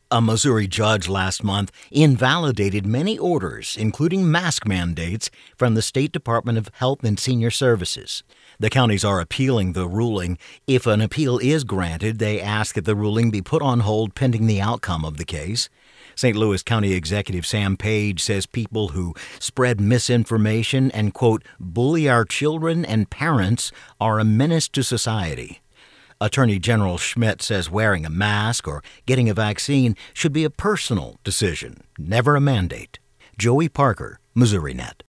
A Missouri judge last month invalidated many orders, including mask mandates, from the State Department of Health and Senior Services. The counties are appealing the ruling. If an appeal is granted, they ask that the ruling be put on hold pending the outcome of the case. St. Louis County Executive Sam Page says people who spread misinformation and, quote, bully our children and parents are a menace to society. Attorney General Schmidt says wearing a mask or getting a vaccine should be a personal decision, never a mandate. Joey Parker, MissouriNet.